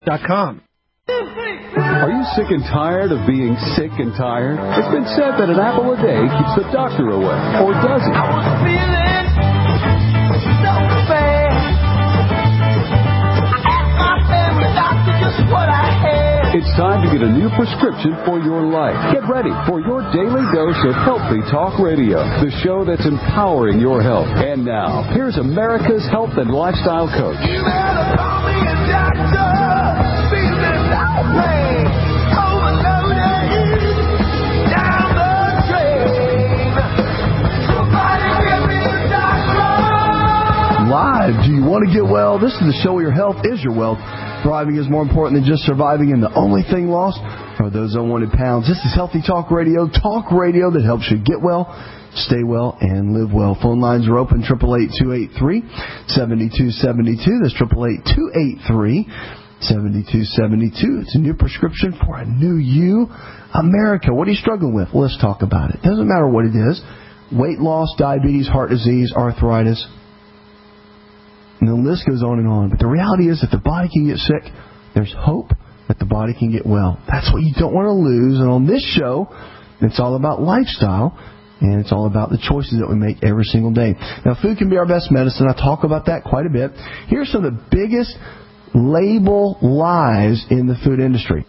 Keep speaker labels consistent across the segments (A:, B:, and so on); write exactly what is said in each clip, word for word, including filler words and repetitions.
A: dot com.
B: Are you sick and tired of being sick and tired? It's been said that an apple a day keeps the doctor away. Or does it?
C: I was feeling so bad. I asked my family doctor just what I had.
B: It's time to get a new prescription for your life. Get ready for your daily dose of Healthy Talk Radio, the show that's empowering your health. And now, here's America's health and lifestyle coach.
C: You better call me a doctor. Feeling no pain. Overloaded. Down the drain. Somebody give me a doctor.
D: Live. Do you want to get well? This is the show where your health is your wealth. Thriving is more important than just surviving, and the only thing lost are those unwanted pounds. This is Healthy Talk Radio, talk radio that helps you get well, stay well, and live well. Phone lines are open, eight eight eight, two eight three, seven two seven two. That's eight eight eight, two eight three, seven two seven two. It's a new prescription for a new you. America, what are you struggling with? Well, let's talk about it. Doesn't matter what it is. Weight loss, diabetes, heart disease, arthritis. And the list goes on and on. But the reality is that the body can get sick. There's hope that the body can get well. That's what you don't want to lose. And on this show, it's all about lifestyle. And it's all about the choices that we make every single day. Now, food can be our best medicine. I talk about that quite a bit. Here's some of the biggest label lies in the food industry.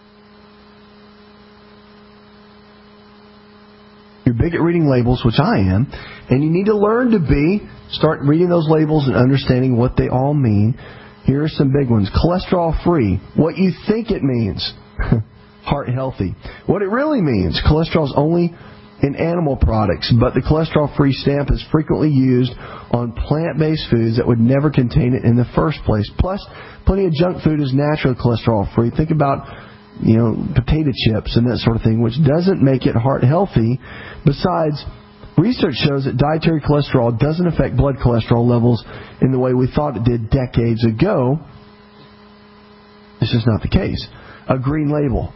D: You're big at reading labels, which I am, and you need to learn to be. Start reading those labels and understanding what they all mean. Here are some big ones. Cholesterol-free. What you think it means. Heart healthy. What it really means. Cholesterol is only in animal products, but the cholesterol-free stamp is frequently used on plant-based foods that would never contain it in the first place. Plus, plenty of junk food is naturally cholesterol-free. Think about, you know, potato chips and that sort of thing, which doesn't make it heart healthy. Besides, research shows that dietary cholesterol doesn't affect blood cholesterol levels in the way we thought it did decades ago. This is not the case. A green label.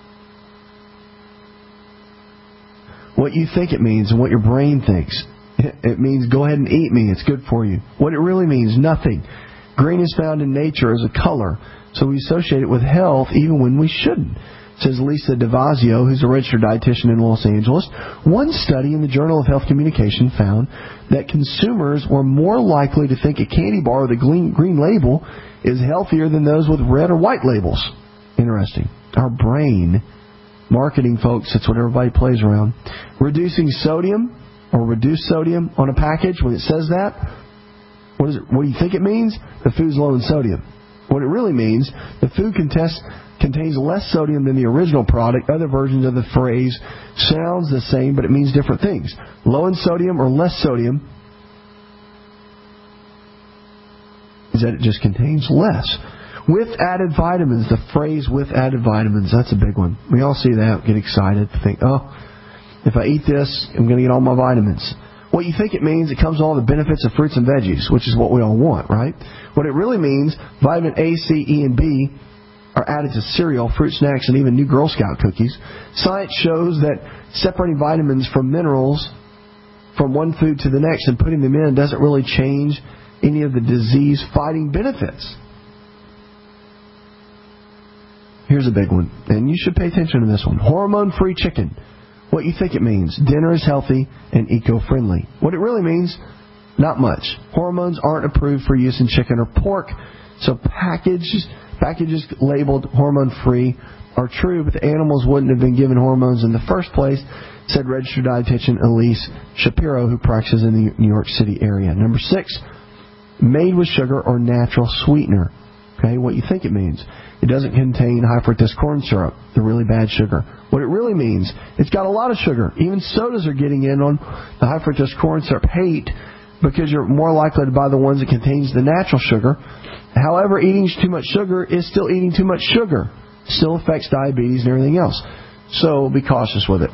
D: What you think it means and what your brain thinks. It means go ahead and eat me. It's good for you. What it really means, nothing. Green is found in nature as a color, so we associate it with health even when we shouldn't. Says Lisa DeVazio, who's a registered dietitian in Los Angeles. One study in the Journal of Health Communication found that consumers were more likely to think a candy bar with a green, green label is healthier than those with red or white labels. Interesting. Our brain, marketing folks, that's what everybody plays around. Reducing sodium or reduced sodium on a package, when it says that, what is it? What do you think it means? The food's low in sodium. What it really means, the food contest contains less sodium than the original product. Other versions of the phrase sounds the same, but it means different things. Low in sodium or less sodium is that it just contains less. With added vitamins, the phrase with added vitamins, that's a big one. We all see that, get excited, think, oh, if I eat this, I'm going to get all my vitamins. What you think it means, it comes with all the benefits of fruits and veggies, which is what we all want, right? What it really means, vitamin A, C, E, and B are added to cereal, fruit snacks, and even new Girl Scout cookies. Science shows that separating vitamins from minerals from one food to the next and putting them in doesn't really change any of the disease-fighting benefits. Here's a big one, and you should pay attention to this one. Hormone-free chicken. What you think it means. Dinner is healthy and eco-friendly. What it really means, not much. Hormones aren't approved for use in chicken or pork, so packages, packages labeled hormone-free are true, but the animals wouldn't have been given hormones in the first place, said registered dietitian Elise Shapiro, who practices in the New York City area. Number six, made with sugar or natural sweetener. Okay, what you think it means. It doesn't contain high fructose corn syrup, the really bad sugar. What it really means, it's got a lot of sugar. Even sodas are getting in on the high fructose corn syrup hate because you're more likely to buy the ones that contains the natural sugar. However, eating too much sugar is still eating too much sugar. Still affects diabetes and everything else. So be cautious with it.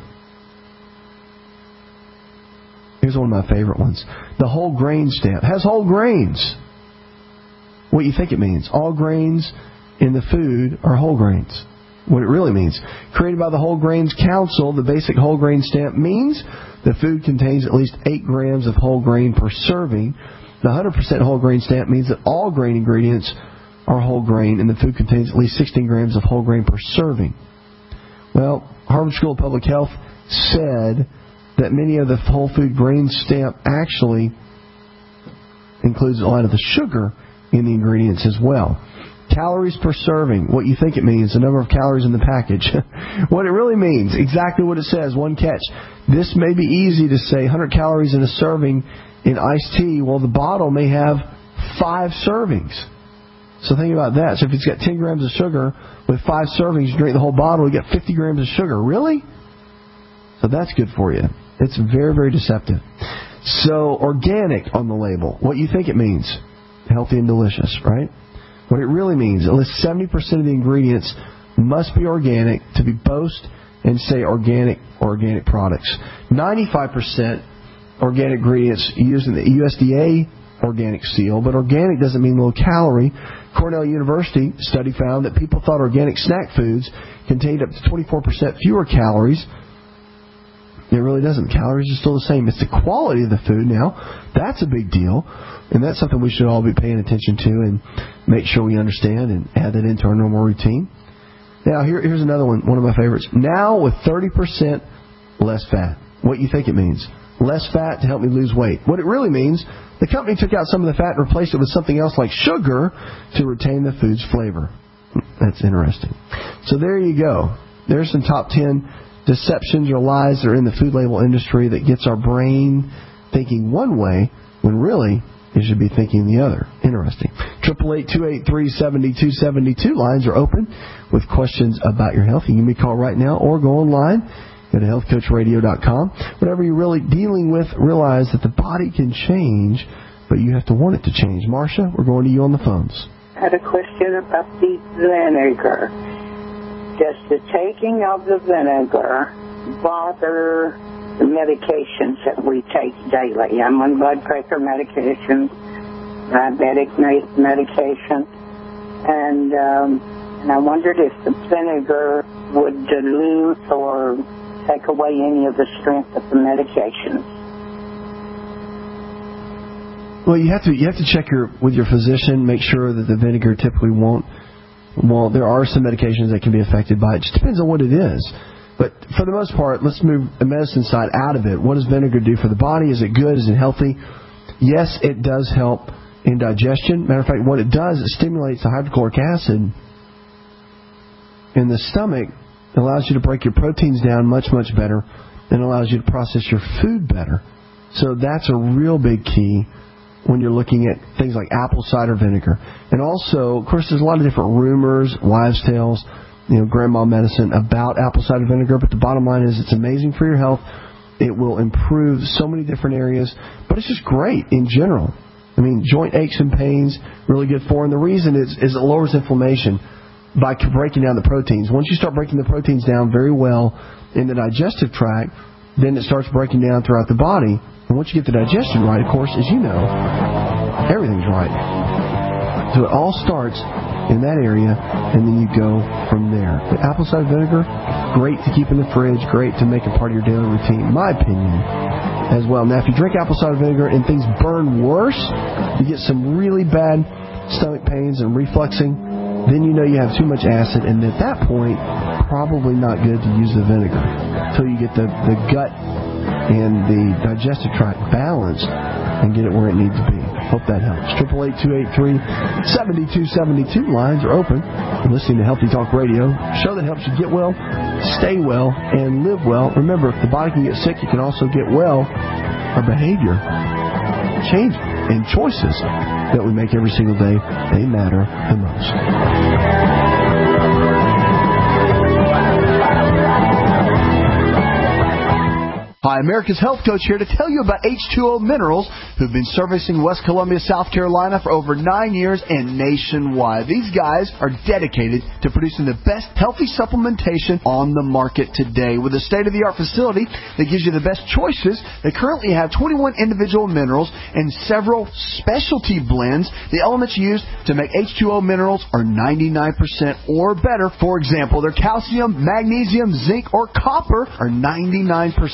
D: Here's one of my favorite ones. The whole grain stamp has whole grains. What you think it means. All grains in the food are whole grains. What it really means. Created by the Whole Grains Council, the basic whole grain stamp means the food contains at least eight grams of whole grain per serving. The one hundred percent whole grain stamp means that all grain ingredients are are whole grain, and the food contains at least sixteen grams of whole grain per serving. Well, Harvard School of Public Health said that many of the whole food grain stamp actually includes a lot of the sugar in the ingredients as well. Calories per serving, what you think it means, the number of calories in the package. What it really means, exactly what it says, one catch. This may be easy to say, one hundred calories in a serving in iced tea. Well, the bottle may have five servings. So think about that. So if it's got ten grams of sugar with five servings, you drink the whole bottle, you get fifty grams of sugar. Really? So that's good for you. It's very, very deceptive. So organic on the label, what you think it means, healthy and delicious, right? What it really means, at least seventy percent of the ingredients must be organic to be boast and say organic or organic products. ninety-five percent organic ingredients used in the U S D A organic seal, but organic doesn't mean low calorie. Cornell University study found that people thought organic snack foods contained up to twenty-four percent fewer calories. It really doesn't. Calories are still the same. It's the quality of the food now. That's a big deal. And that's something we should all be paying attention to and make sure we understand and add that into our normal routine. Now, here, here's another one, one of my favorites. Now with thirty percent less fat. What you think it means? Less fat to help me lose weight. What it really means, the company took out some of the fat and replaced it with something else like sugar to retain the food's flavor. That's interesting. So there you go. There's some top ten deceptions or lies that are in the food label industry that gets our brain thinking one way when really it should be thinking the other. Interesting. eight eight eight, two eight three, seven two seven two. Lines are open with questions about your health. You can give me a call right now or go online. Go to health coach radio dot com. Whatever you're really dealing with, realize that the body can change, but you have to want it to change. Marcia, we're going to you on the phones.
A: I had a question about the vinegar. Does the taking of the vinegar bother the medications that we take daily? I'm on blood pressure medication, diabetic medication, and um, and I wondered if the vinegar would dilute or take away any of the strength of the medications.
D: Well, you have to you have to check your with your physician, make sure that the vinegar typically won't. Well, there are some medications that can be affected by it. It just depends on what it is. But for the most part, let's move the medicine side out of it. What does vinegar do for the body? Is it good? Is it healthy? Yes, it does help in digestion. Matter of fact, what it does, it stimulates the hydrochloric acid in the stomach. It allows you to break your proteins down much, much better, and allows you to process your food better. So that's a real big key when you're looking at things like apple cider vinegar. And also, of course, there's a lot of different rumors, wives' tales, you know, grandma medicine about apple cider vinegar, but the bottom line is it's amazing for your health. It will improve so many different areas, but it's just great in general. I mean, joint aches and pains, really good for, and the reason is, is it lowers inflammation by breaking down the proteins. Once you start breaking the proteins down very well in the digestive tract, then it starts breaking down throughout the body. And once you get the digestion right, of course, as you know, everything's right. So it all starts in that area, and then you go from there. The apple cider vinegar, great to keep in the fridge, great to make a part of your daily routine, in my opinion, as well. Now, if you drink apple cider vinegar and things burn worse, you get some really bad stomach pains and refluxing, then you know you have too much acid, and at that point, probably not good to use the vinegar until you get the, the gut and the digestive tract balanced and get it where it needs to be. Hope that helps. eight eight eight, two eight three, seven two seven two. Lines are open. You're listening to Healthy Talk Radio, a show that helps you get well, stay well, and live well. Remember, if the body can get sick, it can also get well. Our behavior change and choices that we make every single day, they matter the most. Hi, America's Health Coach here to tell you about H two O Minerals, who've been servicing West Columbia, South Carolina for over nine years and nationwide. These guys are dedicated to producing the best healthy supplementation on the market today. With a state-of-the-art facility that gives you the best choices, they currently have twenty-one individual minerals and several specialty blends. The elements used to make H two O Minerals are ninety-nine percent or better. For example, their calcium, magnesium, zinc, or copper are ninety-nine percent pure.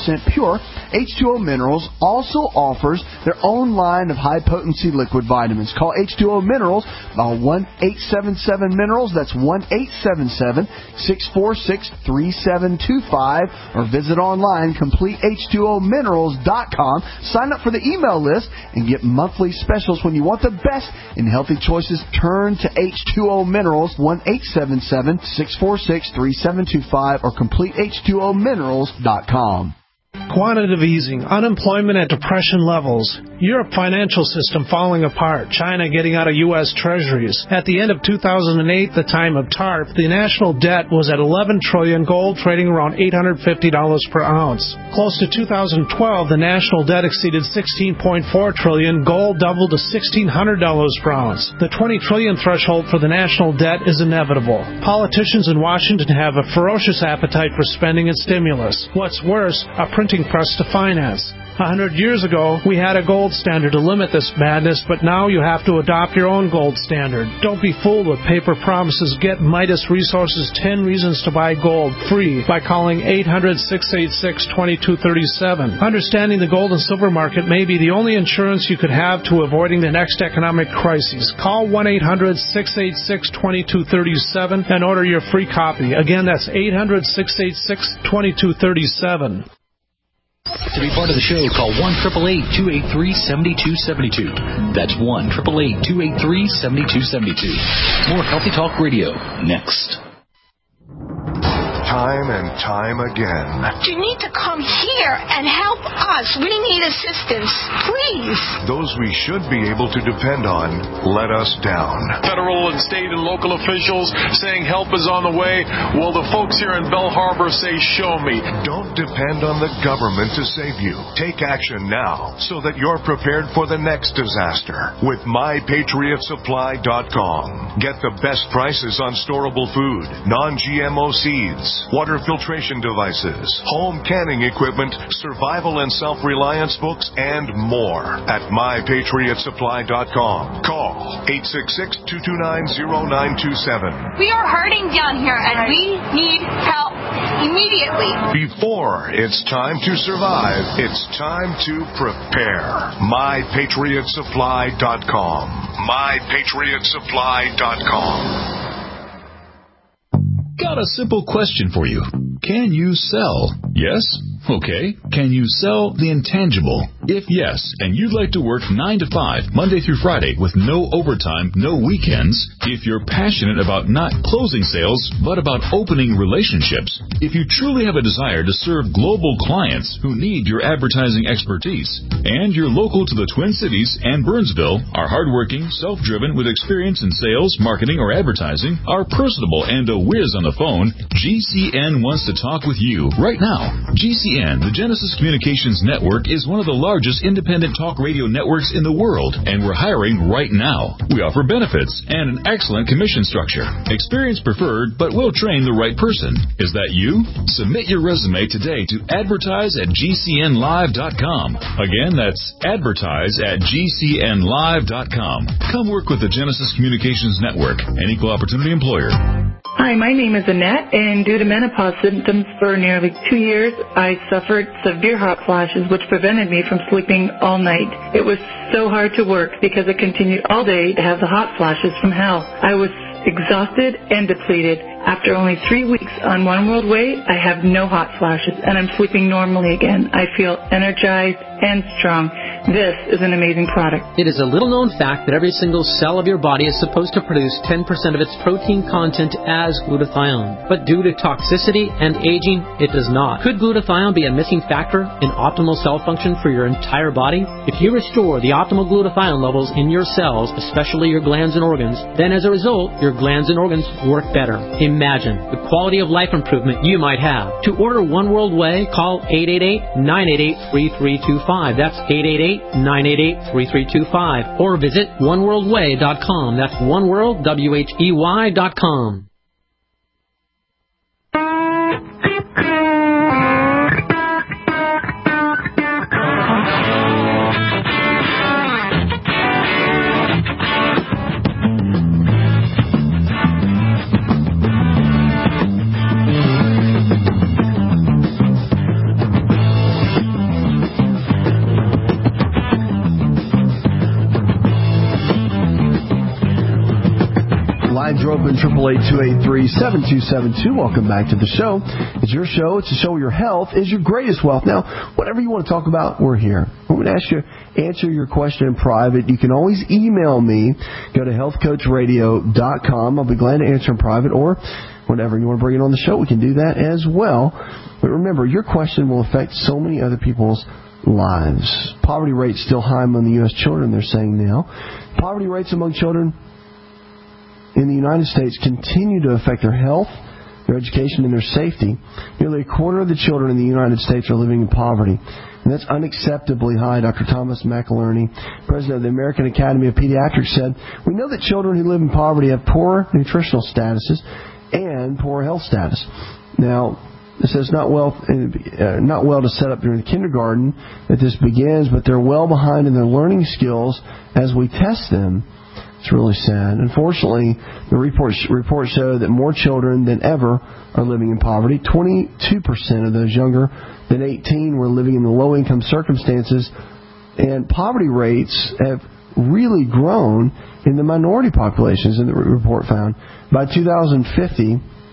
D: Or H two O Minerals also offers their own line of high-potency liquid vitamins. Call H two O Minerals by one eight seven seven Minerals. That's one eight seven seven, six four six, three seven two five. Or visit online, complete H two O minerals dot com. Sign up for the email list and get monthly specials. When you want the best in healthy choices, turn to H two O Minerals, one eight seven seven, six four six, three seven two five, or complete H two O minerals dot com.
E: Quantitative easing, unemployment at depression levels, Europe financial system falling apart, China getting out of U S treasuries. At the end of two thousand eight, the time of TARP, the national debt was at eleven trillion dollars, gold trading around eight hundred fifty dollars per ounce. Close to two thousand twelve, the national debt exceeded sixteen point four trillion dollars, gold doubled to sixteen hundred dollars per ounce. The twenty trillion dollars threshold for the national debt is inevitable. Politicians in Washington have a ferocious appetite for spending and stimulus. What's worse, a printing press to finance. A hundred years ago, we had a gold standard to limit this madness, but now you have to adopt your own gold standard. Don't be fooled with paper promises. Get Midas Resources ten Reasons to Buy Gold free by calling eight hundred, six eight six, two two three seven. Understanding the gold and silver market may be the only insurance you could have to avoiding the next economic crisis. Call one eight hundred, six eight six, two two three seven and order your free copy. Again, that's eight hundred, six eight six, two two three seven.
F: To be part of the show, call one eight eight eight, two eight three, seven two seven two. That's one eight eight eight, two eight three, seven two seven two. More Healthy Talk Radio next.
G: Time and time again.
H: You need to come here and help us. We need assistance. Please.
G: Those we should be able to depend on let us down.
I: Federal and state and local officials saying help is on the way. Well, the folks here in Bell Harbor say, show me.
G: Don't depend on the government to save you. Take action now so that you're prepared for the next disaster with my patriot supply dot com. Get the best prices on storable food, non G M O seeds, water filtration devices, home canning equipment, survival and self-reliance books, and more at my patriot supply dot com. Call eight six six, two two nine, zero nine two seven.
H: We are hurting down here, and we need help immediately.
G: Before it's time to survive, it's time to prepare. my patriot supply dot com. my patriot supply dot com.
J: Got a simple question for you. Can you sell? Yes? Okay. Can you sell the intangible? If yes, and you'd like to work nine to five, Monday through Friday, with no overtime, no weekends, if you're passionate about not closing sales, but about opening relationships, if you truly have a desire to serve global clients who need your advertising expertise, and you're local to the Twin Cities and Burnsville, are hardworking, self-driven, with experience in sales, marketing, or advertising, are personable, and a whiz on the phone, G C N wants to talk with you right now. G C N, the Genesis Communications Network, is one of the largest independent talk radio networks in the world, and we're hiring right now. We offer benefits and an excellent commission structure. Experience preferred, but we'll train the right person. Is that you? Submit your resume today to advertise at G C N live dot com. Again, that's advertise at G C N live dot com. Come work with the Genesis Communications Network, an equal opportunity employer.
K: Hi, my name is Annette, and due to menopause symptoms for nearly two years, I suffered severe hot flashes, which prevented me from sleeping all night. It was so hard to work because I continued all day to have the hot flashes from hell. I was exhausted and depleted. After only three weeks on One World Way, I have no hot flashes, and I'm sleeping normally again. I feel energized and strong. This is an amazing product.
L: It is a little-known fact that every single cell of your body is supposed to produce ten percent of its protein content as glutathione. But due to toxicity and aging, it does not. Could glutathione be a missing factor in optimal cell function for your entire body? If you restore the optimal glutathione levels in your cells, especially your glands and organs, then as a result, your glands and organs work better. Imagine the quality of life improvement you might have. To order One World Way, call eight eight eight, nine eight eight, three three two five. That's eight eight eight, nine eight eight, three three two five. Or visit one world way dot com. That's oneworld, W H E Y dot com.
D: open, eight eight eight, two eight three, seven two seven two. Welcome back to the show. It's your show. It's a show where your health is your greatest wealth. Now, whatever you want to talk about, we're here. I'm going to ask you, answer your question in private. You can always email me. Go to health coach radio dot com. I'll be glad to answer in private, or whenever you want to bring it on the show, we can do that as well. But remember, your question will affect so many other people's lives. Poverty rates still high among the U S children, they're saying now. Poverty rates among children in the United States continue to affect their health, their education, and their safety. Nearly a quarter of the children in the United States are living in poverty. And that's unacceptably high. Doctor Thomas McInerney, president of the American Academy of Pediatrics, said, "We know that children who live in poverty have poor nutritional statuses and poor health status." Now, this is not well, uh, not well to set up during the kindergarten that this begins, but they're well behind in their learning skills as we test them. It's really sad. Unfortunately, the reports report show that more children than ever are living in poverty. twenty-two percent of those younger than eighteen were living in the low-income circumstances, and poverty rates have really grown in the minority populations, and the report found. By two thousand fifty,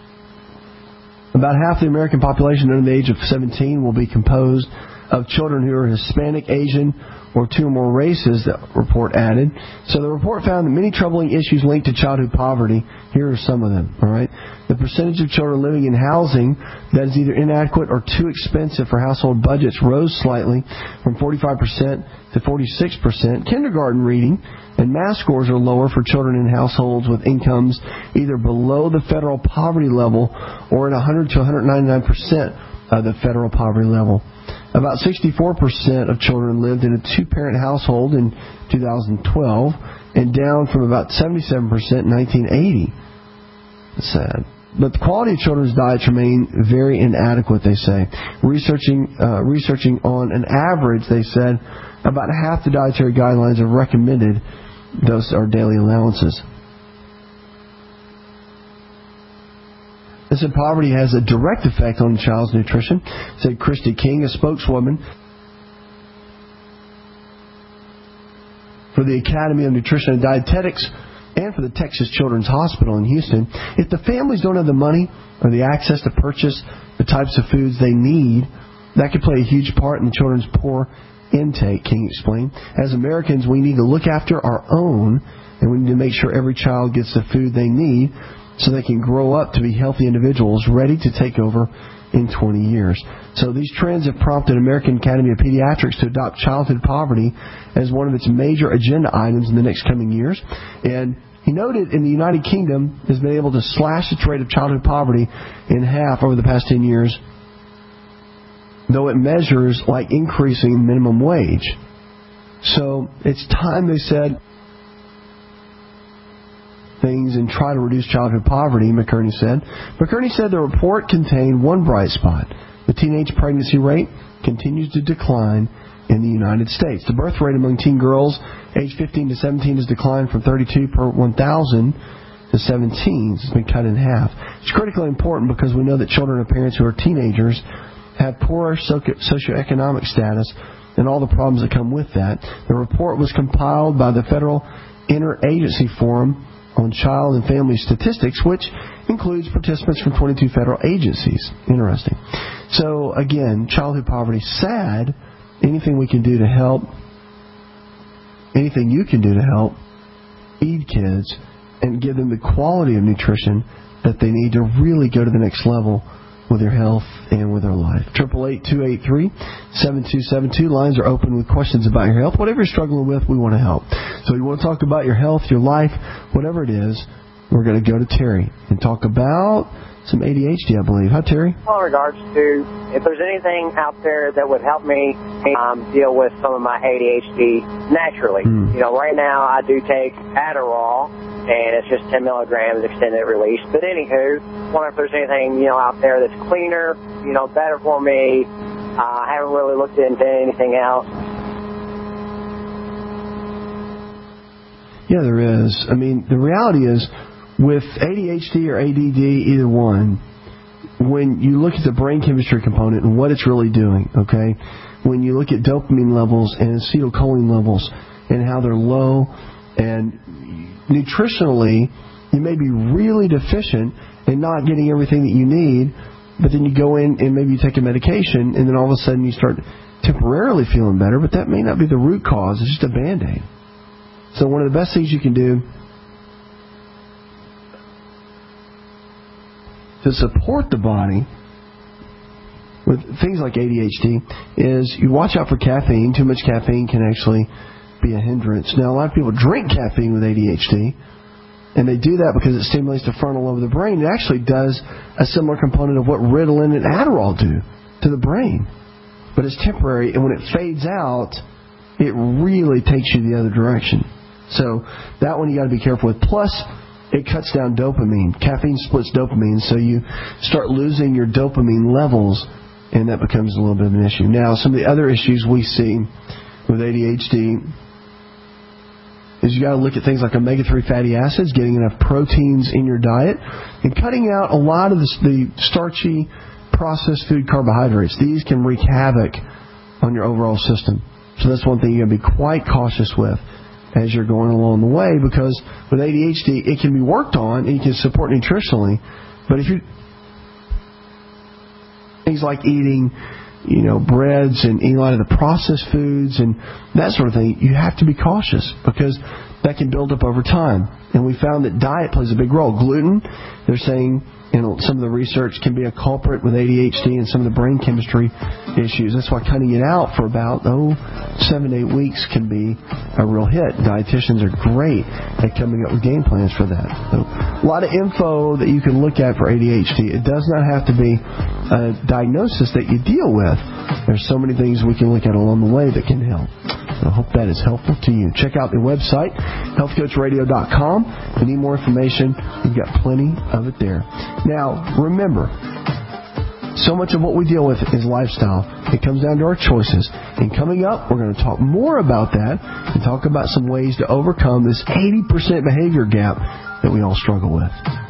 D: about half the American population under the age of seventeen will be composed of children who are Hispanic, Asian, or two or more races, that report added. So the report found that many troubling issues linked to childhood poverty. Here are some of them, all right? The percentage of children living in housing that is either inadequate or too expensive for household budgets rose slightly from forty-five percent to forty-six percent. Kindergarten reading and math scores are lower for children in households with incomes either below the federal poverty level or at one hundred to one hundred ninety-nine percent of the federal poverty level. About sixty-four percent of children lived in a two-parent household in two thousand twelve, and down from about seventy-seven percent in nineteen eighty. That's sad. But the quality of children's diets remain very inadequate, they say. Researching, uh, researching on an average, they said, about half the dietary guidelines have recommended those are daily allowances. They said poverty has a direct effect on the child's nutrition, said Christy King, a spokeswoman for the Academy of Nutrition and Dietetics and for the Texas Children's Hospital in Houston. If the families don't have the money or the access to purchase the types of foods they need, that could play a huge part in the children's poor intake, King explained. As Americans, we need to look after our own, and we need to make sure every child gets the food they need so they can grow up to be healthy individuals ready to take over in twenty years. So these trends have prompted American Academy of Pediatrics to adopt childhood poverty as one of its major agenda items in the next coming years. And he noted in the United Kingdom has been able to slash its rate of childhood poverty in half over the past ten years, though it measures like increasing minimum wage. So it's time, they said, things and try to reduce childhood poverty, McInerney said. McInerney said the report contained one bright spot. The teenage pregnancy rate continues to decline in the United States. The birth rate among teen girls aged fifteen to seventeen has declined from thirty-two per one thousand to seventeen. It's been cut in half. It's critically important because we know that children of parents who are teenagers have poorer socioeconomic status and all the problems that come with that. The report was compiled by the Federal Interagency Forum on Child and Family Statistics, which includes participants from twenty-two federal agencies. Interesting. So, again, childhood poverty, sad. Anything we can do to help, anything you can do to help feed kids and give them the quality of nutrition that they need to really go to the next level with their health and with their life. eight eight eight, two eight three, seven two seven two. Lines are open with questions about your health. Whatever you're struggling with, we want to help. So you want to talk about your health, your life, whatever it is, we're going to go to Terry and talk about some A D H D, I believe. Hi, Terry.
M: Well, in regards to if there's anything out there that would help me um, deal with some of my A D H D naturally. Mm. You know, right now I do take Adderall, and it's just ten milligrams extended release. But anywho, wonder if there's anything, you know, out there that's cleaner, you know, better for me. Uh, I haven't really looked into anything else.
D: Yeah, there is. I mean, the reality is, with A D H D or A D D, either one, when you look at the brain chemistry component and what it's really doing, okay, when you look at dopamine levels and acetylcholine levels and how they're low, and nutritionally, You may be really deficient and not getting everything that you need, but then you go in and maybe you take a medication, and then all of a sudden you start temporarily feeling better, but that may not be the root cause. It's just a Band-Aid. So one of the best things you can do to support the body with things like A D H D is you watch out for caffeine. Too much caffeine can actually be a hindrance. Now, a lot of people drink caffeine with A D H D, and they do that because it stimulates the frontal lobe of the brain. It actually does a similar component of what Ritalin and Adderall do to the brain. But it's temporary, and when it fades out, it really takes you the other direction. So that one you got to be careful with. Plus, it cuts down dopamine. Caffeine splits dopamine, so you start losing your dopamine levels, and that becomes a little bit of an issue. Now, some of the other issues we see with A D H D is you got to look at things like omega three fatty acids, getting enough proteins in your diet, and cutting out a lot of the, the starchy processed food carbohydrates. These can wreak havoc on your overall system. So that's one thing you're going to be quite cautious with as you're going along the way, because with A D H D, it can be worked on and you can support nutritionally. But if you things like eating, you know, breads and eating a lot of the processed foods and that sort of thing, you have to be cautious because that can build up over time. And we found that diet plays a big role. Gluten, they're saying, you know, some of the research can be a culprit with A D H D and some of the brain chemistry issues. That's why cutting it out for about, oh, seven to eight weeks can be a real hit. Dietitians are great at coming up with game plans for that. So, a lot of info that you can look at for A D H D. It does not have to be a diagnosis that you deal with. There's so many things we can look at along the way that can help. So I hope that is helpful to you. Check out the website, health coach radio dot com. If you need more information, we've got plenty of it there. Now, remember, so much of what we deal with is lifestyle. It comes down to our choices. And coming up, we're going to talk more about that and talk about some ways to overcome this eighty percent behavior gap that we all struggle with.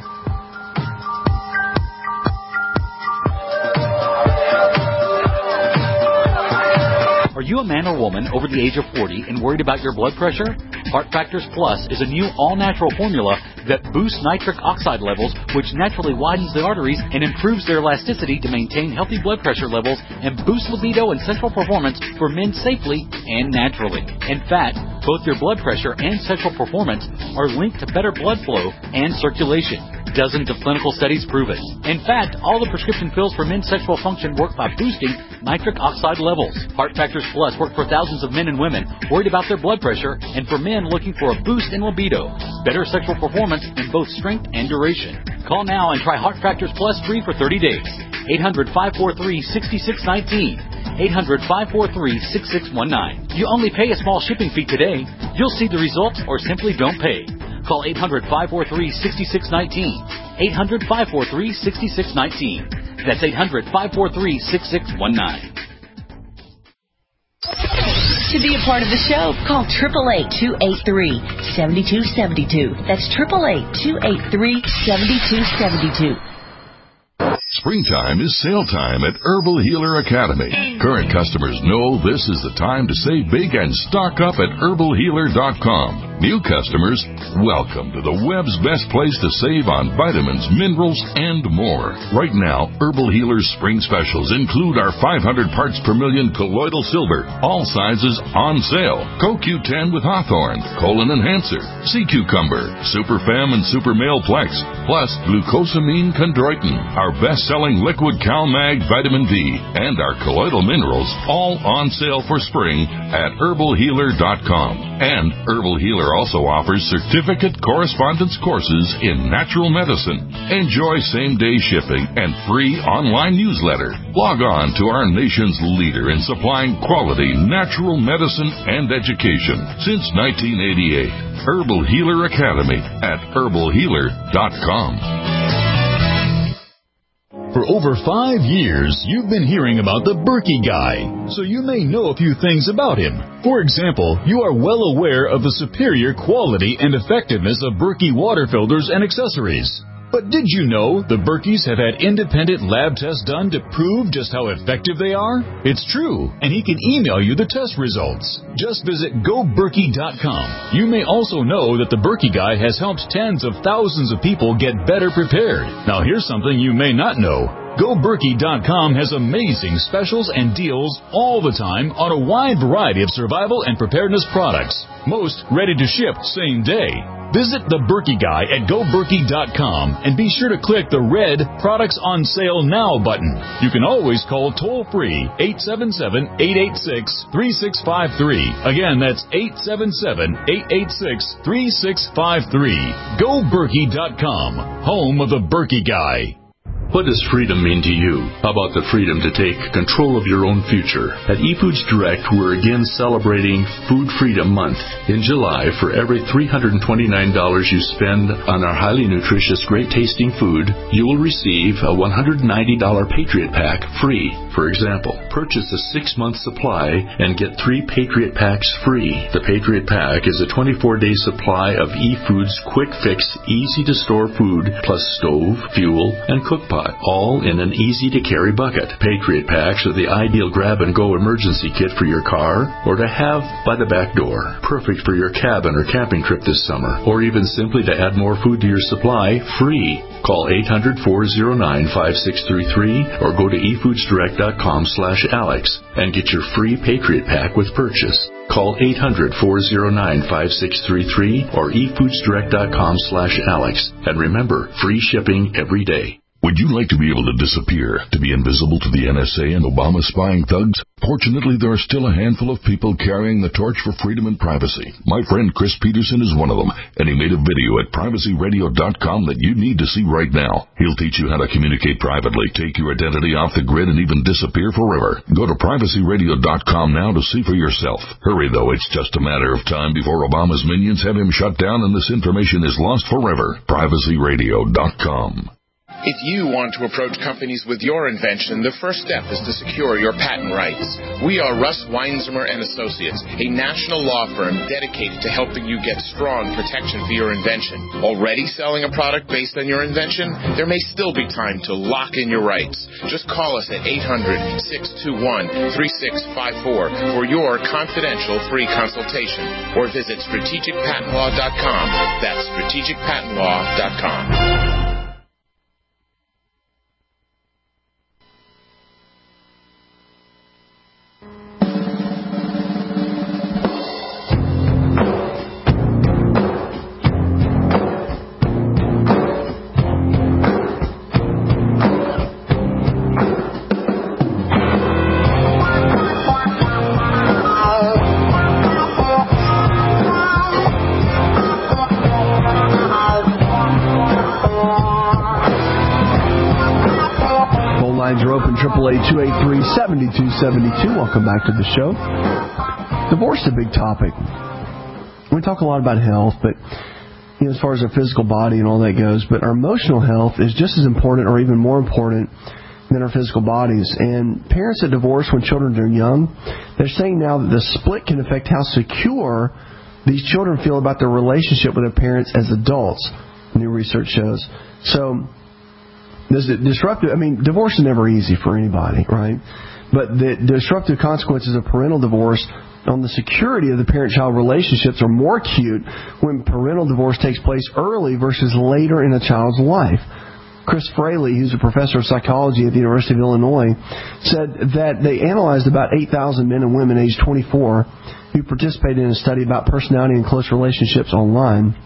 F: Are you a man or woman over the age of forty and worried about your blood pressure? Heart Factors Plus is a new all-natural formula that boosts nitric oxide levels, which naturally widens the arteries and improves their elasticity to maintain healthy blood pressure levels and boost libido and sexual performance for men safely and naturally. In fact, both your blood pressure and sexual performance are linked to better blood flow and circulation. Dozens of clinical studies prove it. In fact, all the prescription pills for men's sexual function work by boosting nitric oxide levels. Heart Factors Plus work for thousands of men and women worried about their blood pressure and for men looking for a boost in libido, better sexual performance in both strength and duration. Call now and try Heart Factors Plus free for thirty days. eight hundred, five four three, six six one nine. eight hundred, five four three, six six one nine. You only pay a small shipping fee today. You'll see the results or simply don't pay. Call eight hundred, five four three, six six one nine. eight hundred, five four three, six six one nine. That's eight hundred, five four three, six six one nine.
N: To be a part of the show, call eight eight eight, two eight three, seven two seven two. That's eight eight eight, two eight three, seven two seven two.
O: Springtime is sale time at Herbal Healer Academy. Current customers know this is the time to save big and stock up at herbal healer dot com. New customers, welcome to the web's best place to save on vitamins, minerals, and more. Right now, Herbal Healer's spring specials include our five hundred parts per million colloidal silver, all sizes on sale. Co Q ten with Hawthorne, Colon Enhancer, Sea Cucumber, Super Fem and Super Male Plex, plus Glucosamine Chondroitin, our best-selling liquid CalMag Vitamin D, and our colloidal minerals, all on sale for spring at herbal healer dot com. And Herbal Healer also offers certificate correspondence courses in natural medicine. Enjoy same-day shipping and free online newsletter. Log on to our nation's leader in supplying quality natural medicine and education since nineteen eighty-eight. Herbal Healer Academy at herbal healer dot com.
J: For over five years, you've been hearing about the Berkey Guy, so you may know a few things about him. For example, you are well aware of the superior quality and effectiveness of Berkey water filters and accessories. But did you know the Berkeys have had independent lab tests done to prove just how effective they are? It's true, and he can email you the test results. Just visit go berkey dot com. You may also know that the Berkey Guy has helped tens of thousands of people get better prepared. Now here's something you may not know. go berkey dot com has amazing specials and deals all the time on a wide variety of survival and preparedness products. Most ready to ship same day. Visit the Berkey Guy at go berkey dot com and be sure to click the red Products on Sale Now button. You can always call toll-free eight seven seven, eight eight six, three six five three. Again, that's eight seven seven, eight eight six, three six five three. go berkey dot com, home of the Berkey Guy.
P: What does freedom mean to you? How about the freedom to take control of your own future? At eFoods Direct, we're again celebrating Food Freedom Month. In July, for every three hundred twenty-nine dollars you spend on our highly nutritious, great-tasting food, you will receive a one hundred ninety dollars Patriot Pack free. For example, purchase a six-month supply and get three Patriot Packs free. The Patriot Pack is a twenty-four day supply of eFoods quick-fix, easy-to-store food, plus stove, fuel, and cook pot, all in an easy-to-carry bucket. Patriot Packs are the ideal grab-and-go emergency kit for your car or to have by the back door. Perfect for your cabin or camping trip this summer, or even simply to add more food to your supply, free. Call eight hundred, four oh nine, five six three three or go to e foods direct dot com slash alex and get your free Patriot Pack with purchase. Call eight hundred, four oh nine, five six three three or e foods direct dot com slash alex. And remember, free shipping every day.
O: Would you like to be able to disappear, to be invisible to the N S A and Obama spying thugs? Fortunately, there are still a handful of people carrying the torch for freedom and privacy. My friend Chris Peterson is one of them, and he made a video at privacy radio dot com that you need to see right now. He'll teach you how to communicate privately, take your identity off the grid, and even disappear forever. Go to privacy radio dot com now to see for yourself. Hurry, though, it's just a matter of time before Obama's minions have him shut down and this information is lost forever. privacy radio dot com.
Q: If you want to approach companies with your invention, the first step is to secure your patent rights. We are Russ Weinzimmer and Associates, a national law firm dedicated to helping you get strong protection for your invention. Already selling a product based on your invention? There may still be time to lock in your rights. Just call us at eight hundred, six two one, three six five four for your confidential free consultation, or visit strategic patent law dot com. That's strategic patent law dot com.
D: triple eight, two eight three, seven two seven two. Welcome back to the show. Divorce is a big topic. We talk a lot about health, but you know, as far as our physical body and all that goes, but our emotional health is just as important or even more important than our physical bodies. And parents that divorce when children are young, they're saying now that the split can affect how secure these children feel about their relationship with their parents as adults, new research shows. So Does it disruptive? I mean, divorce is never easy for anybody, right? But the disruptive consequences of parental divorce on the security of the parent-child relationships are more acute when parental divorce takes place early versus later in a child's life. Chris Fraley, who's a professor of psychology at the University of Illinois, said that they analyzed about eight thousand men and women aged twenty-four who participated in a study about personality and close relationships online.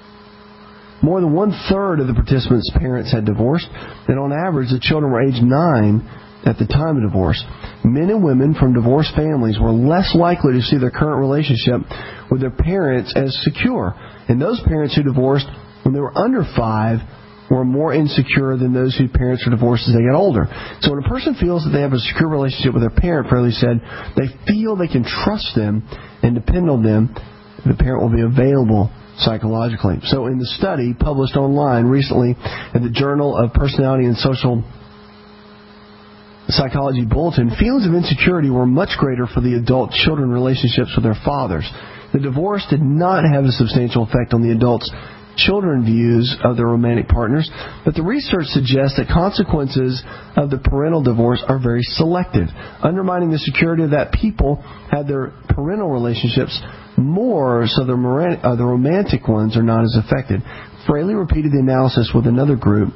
D: More than one-third of the participants' parents had divorced, and on average, the children were aged nine at the time of divorce. Men and women from divorced families were less likely to see their current relationship with their parents as secure. And those parents who divorced when they were under five were more insecure than those whose parents were divorced as they got older. So when a person feels that they have a secure relationship with their parent, Fraley said, they feel they can trust them and depend on them. The parent will be available psychologically. So in the study published online recently in the Journal of Personality and Social Psychology Bulletin, feelings of insecurity were much greater for the adult-children relationships with their fathers. The divorce did not have a substantial effect on the adults' children views of their romantic partners, but the research suggests that consequences of the parental divorce are very selective, undermining the security that people have their parental relationships more so the, moran- uh, the romantic ones are not as affected. Fraley repeated the analysis with another group.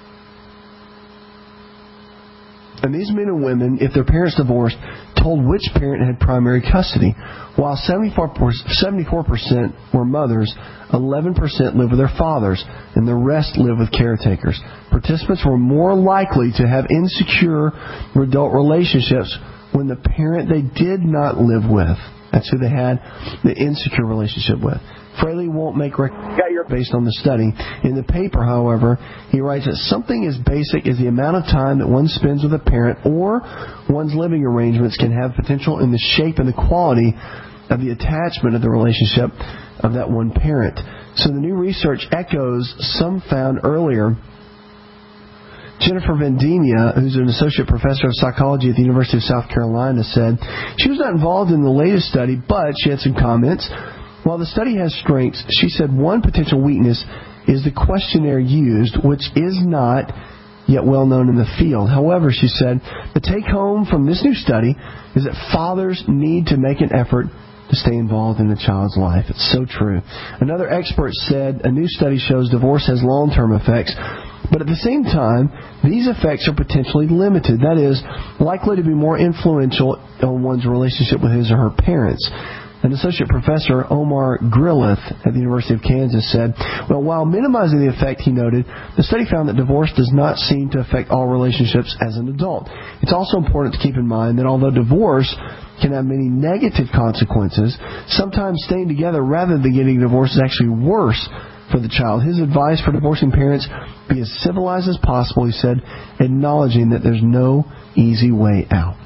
D: And these men and women, if their parents divorced, told which parent had primary custody. While seventy-four percent were mothers, eleven percent lived with their fathers, and the rest lived with caretakers. Participants were more likely to have insecure adult relationships when the parent they did not live with. That's who they had the insecure relationship with. Fraley won't make recommendations based on the study. In the paper, however, he writes that something as basic as the amount of time that one spends with a parent or one's living arrangements can have potential in the shape and the quality of the attachment of the relationship of that one parent. So the new research echoes some found earlier. Jennifer Vendemia, who's an associate professor of psychology at the University of South Carolina, said she was not involved in the latest study, but she had some comments. While the study has strengths, she said one potential weakness is the questionnaire used, which is not yet well known in the field. However, she said, the take-home from this new study is that fathers need to make an effort to stay involved in the child's life. It's so true. Another expert said a new study shows divorce has long-term effects, but at the same time, these effects are potentially limited. That is, likely to be more influential on one's relationship with his or her parents. An associate professor, Omar Grillith, at the University of Kansas, said, well, while minimizing the effect, he noted, the study found that divorce does not seem to affect all relationships as an adult. It's also important to keep in mind that although divorce can have many negative consequences, sometimes staying together rather than getting divorced is actually worse for the child. His advice for divorcing parents, be as civilized as possible, he said, acknowledging that there's no easy way out.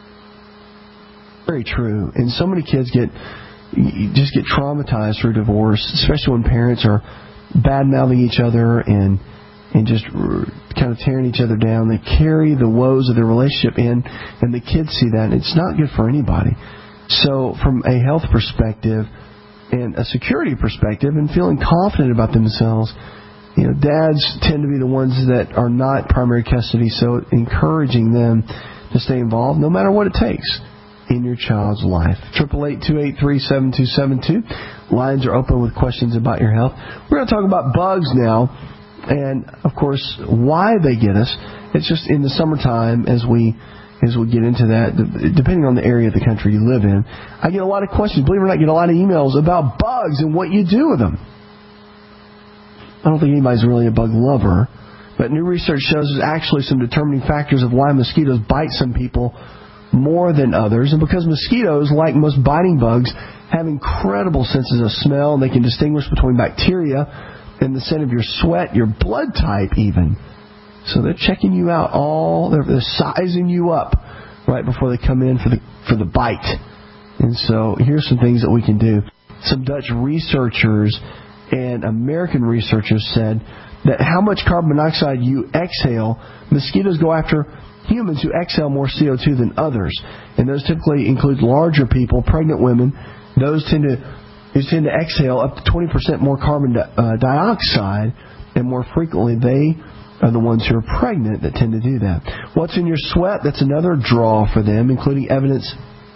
D: Very true. And so many kids get just get traumatized through divorce, especially when parents are bad-mouthing each other and and just kind of tearing each other down. They carry the woes of their relationship in, and the kids see that, and it's not good for anybody. So from a health perspective and a security perspective and feeling confident about themselves, you know, dads tend to be the ones that are not primary custody, so encouraging them to stay involved no matter what it takes in your child's life. triple eight, two eight three, seven two seven two. Lines are open with questions about your health. We're going to talk about bugs now, and of course, why they get us. It's just in the summertime as we as we get into that, depending on the area of the country you live in. I get a lot of questions. Believe it or not, I get a lot of emails about bugs and what you do with them. I don't think anybody's really a bug lover, but new research shows there's actually some determining factors of why mosquitoes bite some people more than others, and because mosquitoes, like most biting bugs, have incredible senses of smell, and they can distinguish between bacteria and the scent of your sweat, your blood type even. So they're checking you out all, they're, they're sizing you up right before they come in for the for the bite. And so here's some things that we can do. Some Dutch researchers and American researchers said that how much carbon monoxide you exhale, mosquitoes go after humans who exhale more C O two than others, and those typically include larger people, pregnant women. Those tend to who tend to exhale up to twenty percent more carbon di- uh, dioxide, and more frequently they are the ones who are pregnant that tend to do that. What's in your sweat? That's another draw for them, including evidence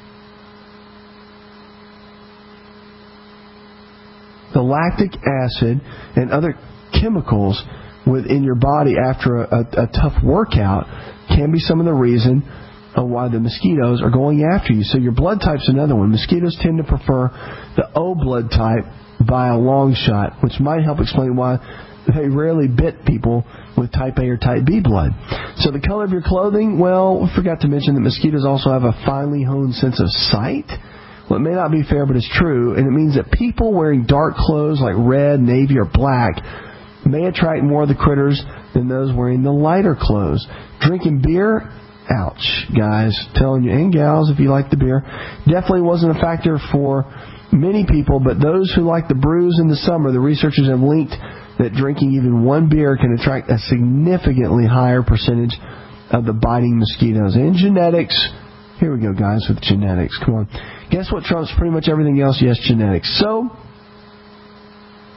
D: the lactic acid and other chemicals within your body after a, a, a tough workout can be some of the reason of why the mosquitoes are going after you. So your blood type's another one. Mosquitoes tend to prefer the O blood type by a long shot, which might help explain why they rarely bit people with type A or type B blood. So the color of your clothing, well, we forgot to mention that mosquitoes also have a finely honed sense of sight. Well, it may not be fair, but it's true, and it means that people wearing dark clothes like red, navy, or black may attract more of the critters than those wearing the lighter clothes. Drinking beer, ouch, guys, telling you, and gals, if you like the beer, definitely wasn't a factor for many people, but those who like the brews in the summer, the researchers have linked that drinking even one beer can attract a significantly higher percentage of the biting mosquitoes. And genetics, here we go, guys, with genetics, come on. Guess what trumps pretty much everything else? Yes, genetics. So,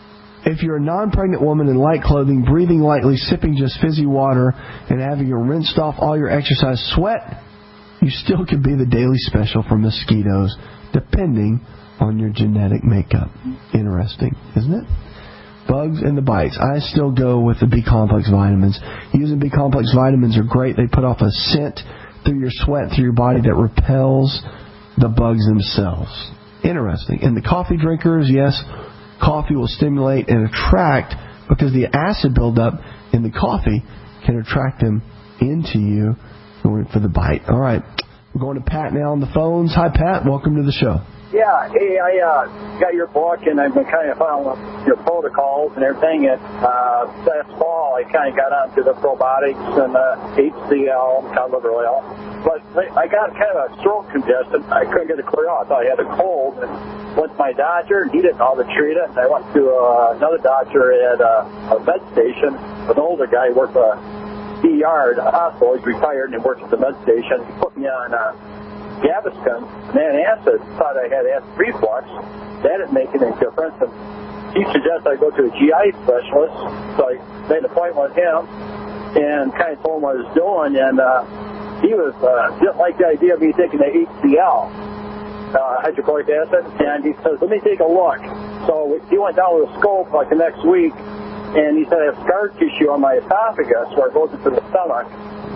D: If you're a non-pregnant woman in light clothing, breathing lightly, sipping just fizzy water, and having rinsed off all your exercise sweat, you still could be the daily special for mosquitoes, depending on your genetic makeup. Interesting, isn't it? Bugs and the bites. I still go with the B-complex vitamins. Using B-complex vitamins are great. They put off a scent through your sweat, through your body that repels the bugs themselves. Interesting. And the coffee drinkers, yes, coffee will stimulate and attract, because the acid buildup in the coffee can attract them into you for the bite. All right. We're going to Pat now on the phones. Hi, Pat. Welcome to the show.
R: Yeah, hey, I uh, got your book, and I've been kind of following your protocols and everything. And uh, last fall, I kind of got onto the probiotics and uh, H C L, cod liver oil. But I got kind of a throat congestion. I couldn't get it clear out. I thought I had a cold. And went to my doctor, and he didn't know how to treat it. And I went to uh, another doctor at uh, a med station, an older guy who worked for a E R at a hospital. He's retired, and he works at the med station. He put me on Uh, Gaviscon, and then acid, thought I had acid reflux. That didn't make any difference. And he suggested I go to a G I specialist, so I made an appointment with him and kind of told him what I was doing. And uh, he was uh, didn't like the idea of me taking the H C L, uh, hydrochloric acid, and he says, let me take a look. So he went down with a scope like the next week, and he said I have scar tissue on my esophagus where it goes into the stomach.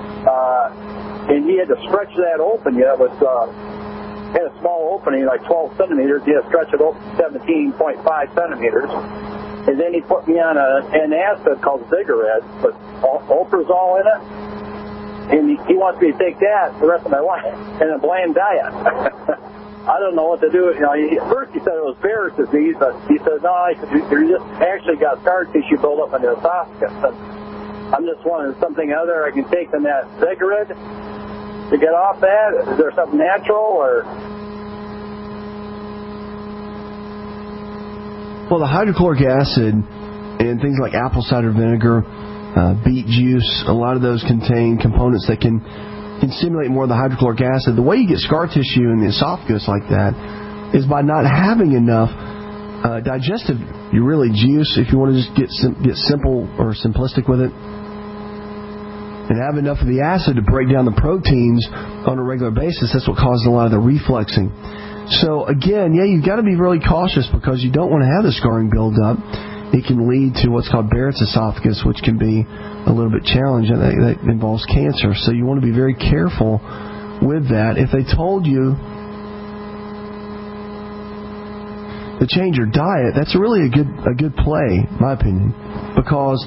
R: Uh, And he had to stretch that open. Yeah, it was uh, had a small opening, like twelve centimeters. He had to stretch it open seventeen point five centimeters. And then he put me on a, an acid called Zigared, with Oprazol in it. And he, he wants me to take that the rest of my life in a bland diet. I don't know what to do. You know, he, at first he said it was Barrett's disease, but he said no, I said, you just actually got scar tissue buildup in the esophagus. And I'm just wondering something other I can take than that Zigared to get off that? Is there something natural, or?
D: Well, the hydrochloric acid and things like apple cider vinegar, uh, beet juice, a lot of those contain components that can, can stimulate more of the hydrochloric acid. The way you get scar tissue in the esophagus like that is by not having enough uh, digestive, you really juice, if you want to just get sim- get simple or simplistic with it, and have enough of the acid to break down the proteins on a regular basis. That's what causes a lot of the refluxing. So, again, yeah, you've got to be really cautious because you don't want to have the scarring build up. It can lead to what's called Barrett's esophagus, which can be a little bit challenging. That, that involves cancer. So you want to be very careful with that. If they told you to change your diet, that's really a good a good play, in my opinion, because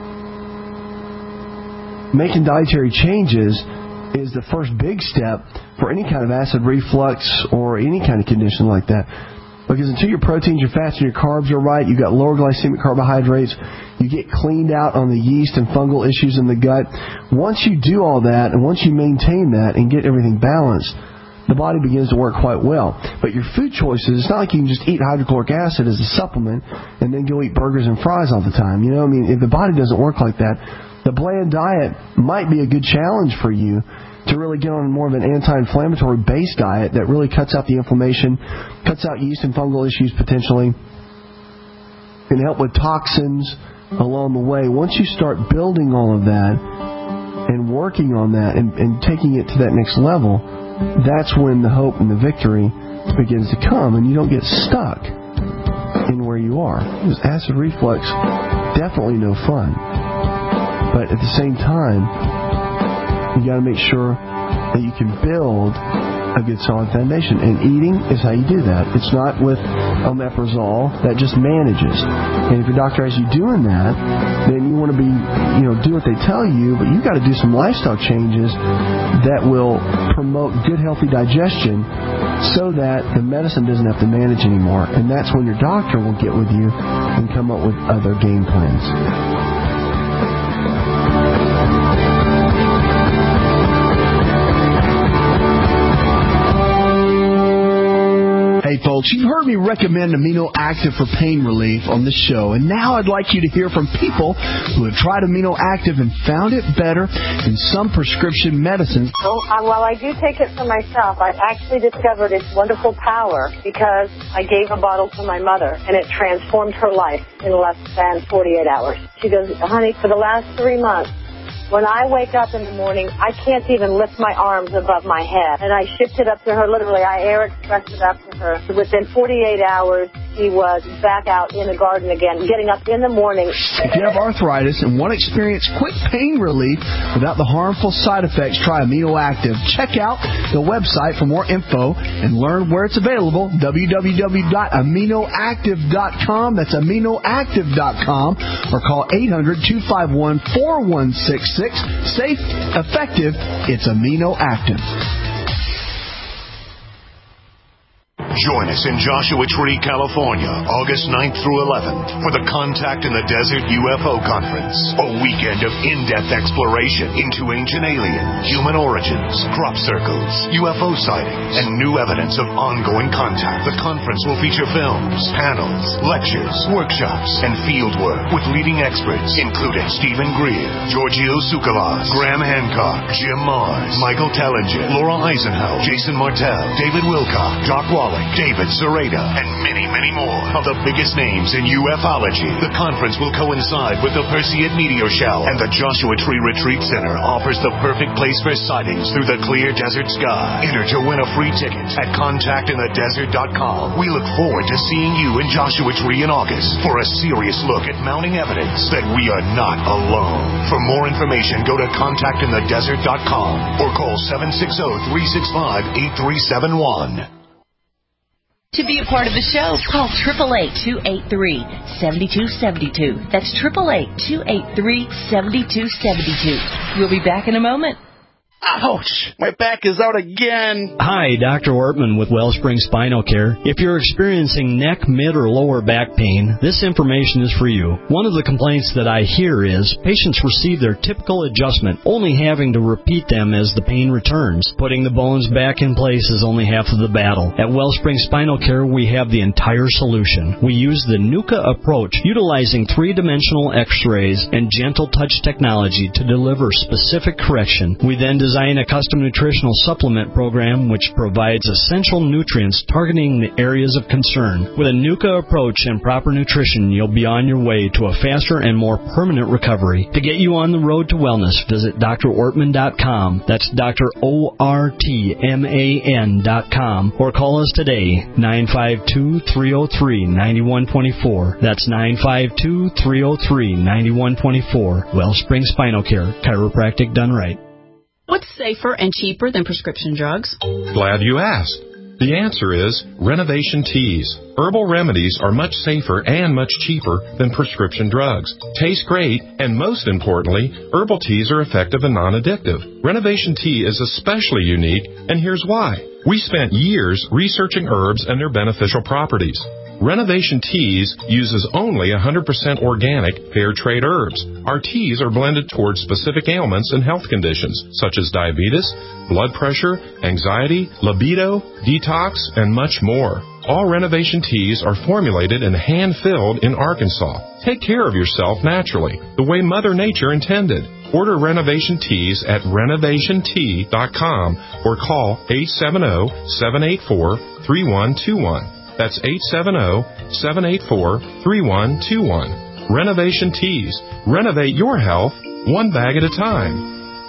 D: making dietary changes is the first big step for any kind of acid reflux or any kind of condition like that. Because until your proteins, your fats, and your carbs are right, you've got lower glycemic carbohydrates, you get cleaned out on the yeast and fungal issues in the gut. Once you do all that, and once you maintain that and get everything balanced, the body begins to work quite well. But your food choices, it's not like you can just eat hydrochloric acid as a supplement and then go eat burgers and fries all the time. You know, I mean, if the body doesn't work like that, the bland diet might be a good challenge for you to really get on more of an anti-inflammatory based diet that really cuts out the inflammation, cuts out yeast and fungal issues potentially, and help with toxins along the way. Once you start building all of that and working on that and, and taking it to that next level, that's when the hope and the victory begins to come, and you don't get stuck in where you are. Because acid reflux, definitely no fun. But at the same time, you got to make sure that you can build a good solid foundation. And eating is how you do that. It's not with omeprazole. That just manages. And if your doctor has you doing that, then you want to be, you know, do what they tell you, but you've got to do some lifestyle changes that will promote good, healthy digestion so that the medicine doesn't have to manage anymore. And that's when your doctor will get with you and come up with other game plans. Hey, Hey, folks, you've heard me recommend Amino Active for pain relief on this show, and now I'd like you to hear from people who have tried Amino Active and found it better than some prescription medicines.
S: Well, uh, while I do take it for myself, I've actually discovered its wonderful power because I gave a bottle to my mother, and it transformed her life in less than forty-eight hours. She goes, honey, for the last three months, when I wake up in the morning, I can't even lift my arms above my head. And I shipped it up to her, literally. I air expressed it up to her. Within forty-eight hours, she was back out in the garden again, getting up in the morning.
D: If you have arthritis and want to experience quick pain relief without the harmful side effects, try Amino Active. Check out the website for more info and learn where it's available, w w w dot amino active dot com. That's amino active dot com. Or call eight hundred, two five one, four one six six. Safe, effective, it's Amino Active.
G: Join us in Joshua Tree, California, August ninth through eleventh for the Contact in the Desert U F O Conference, a weekend of in-depth exploration into ancient aliens, human origins, crop circles, U F O sightings, and new evidence of ongoing contact. The conference will feature films, panels, lectures, workshops, and fieldwork with leading experts including Stephen Greer, Giorgio Tsoukalos, Graham Hancock, Jim Mars, Michael Tellinger, Laura Eisenhower, Jason Martell, David Wilcock, Doc Wallach, David Zareda, and many, many more of the biggest names in ufology. The conference will coincide with the Perseid Meteor Shower, and the Joshua Tree Retreat Center offers the perfect place for sightings through the clear desert sky. Enter to win a free ticket at contact in the desert dot com. We look forward to seeing you in Joshua Tree in August for a serious look at mounting evidence that we are not alone. For more information, go to contact in the desert dot com or call seven six zero, three six five, eight three seven one.
N: To be a part of the show, call eight eight eight, two eight three, seven two seven two. That's eight eight eight, two eight three, seven two seven two. We'll be back in a moment.
T: Ouch! My back is out again.
U: Hi, Doctor Ortman with Wellspring Spinal Care. If you're experiencing neck, mid, or lower back pain, this information is for you. One of the complaints that I hear is patients receive their typical adjustment, only having to repeat them as the pain returns. Putting the bones back in place is only half of the battle. At Wellspring Spinal Care, we have the entire solution. We use the NUCA approach, utilizing three-dimensional x-rays and gentle touch technology to deliver specific correction. We then design a custom nutritional supplement program which provides essential nutrients targeting the areas of concern. With a NUCA approach and proper nutrition, you'll be on your way to a faster and more permanent recovery. To get you on the road to wellness, visit D R ortman dot com. That's Doctor O R T M A N dot com. Or call us today, nine five two, three oh three, nine one two four. That's nine five two, three oh three, nine one two four. Wellspring Spinal Care, chiropractic done right.
V: What's safer and cheaper than prescription drugs?
W: Glad you asked. The answer is Renovation Teas. Herbal remedies are much safer and much cheaper than prescription drugs. Taste great, and most importantly, herbal teas are effective and non-addictive. Renovation Tea is especially unique, and here's why. We spent years researching herbs and their beneficial properties. Renovation Teas uses only one hundred percent organic, fair trade herbs. Our teas are blended towards specific ailments and health conditions, such as diabetes, blood pressure, anxiety, libido, detox, and much more. All Renovation Teas are formulated and hand-filled in Arkansas. Take care of yourself naturally, the way Mother Nature intended. Order Renovation Teas at renovation tea dot com or call eight seven zero, seven eight four, three one two one. That's eight seven zero, seven eight four, three one two one. Renovation Teas. Renovate your health one bag at a time.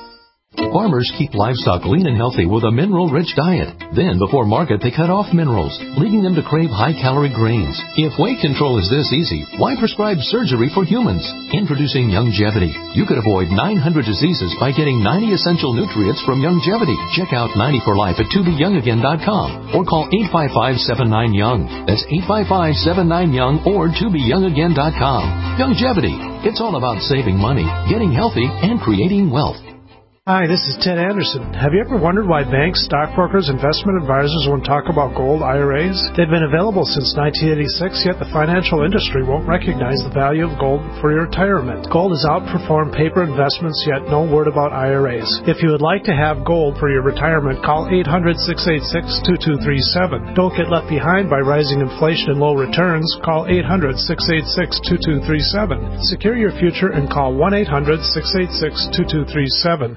X: Farmers keep livestock lean and healthy with a mineral-rich diet. Then, before market, they cut off minerals, leading them to crave high-calorie grains. If weight control is this easy, why prescribe surgery for humans? Introducing Youngevity. You could avoid nine hundred diseases by getting ninety essential nutrients from Youngevity. Check out ninety for life at to be young again dot com or call eight five five, seven nine, young. That's eight five five, seven nine, young or to be young again dot com. Youngevity. It's all about saving money, getting healthy, and creating wealth.
A: Hi, this is Ted Anderson. Have you ever wondered why banks, stockbrokers, investment advisors won't talk about gold I R As? They've been available since nineteen eighty-six, yet the financial industry won't recognize the value of gold for your retirement. Gold has outperformed paper investments, yet no word about I R As. If you would like to have gold for your retirement, call eight hundred, six eight six, two two three seven. Don't get left behind by rising inflation and low returns. Call eight hundred, six eight six, two two three seven. Secure your future and call one eight hundred, six eight six, two two three seven.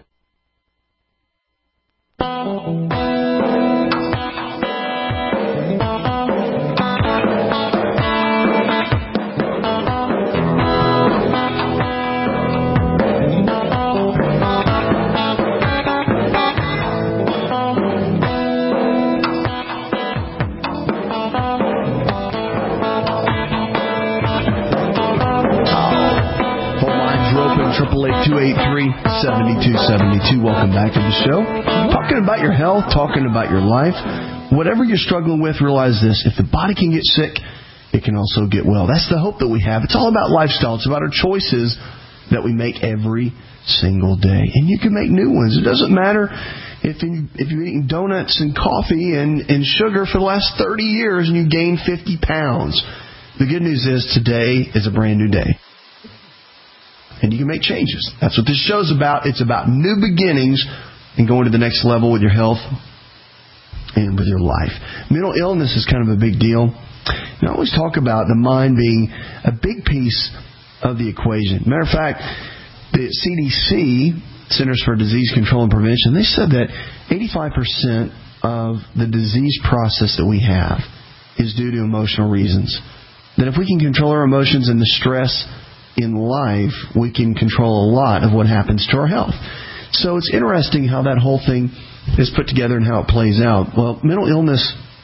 D: eight eight eight, two eight three, seven two seven two. Welcome back to the show. Talking about your health, talking about your life. Whatever you're struggling with, realize this. If the body can get sick, it can also get well. That's the hope that we have. It's all about lifestyle. It's about our choices that we make every single day. And you can make new ones. It doesn't matter if, you, if you're eating donuts and coffee and, and sugar for the last thirty years and you gain fifty pounds. The good news is today is a brand new day. And you can make changes. That's what this show's about. It's about new beginnings and going to the next level with your health and with your life. Mental illness is kind of a big deal. And I always talk about the mind being a big piece of the equation. Matter of fact, the C D C, Centers for Disease Control and Prevention, they said that eighty-five percent of the disease process that we have is due to emotional reasons. That if we can control our emotions and the stress in life, we can control a lot of what happens to our health. So it's interesting how that whole thing is put together and how it plays out. Well, mental illness,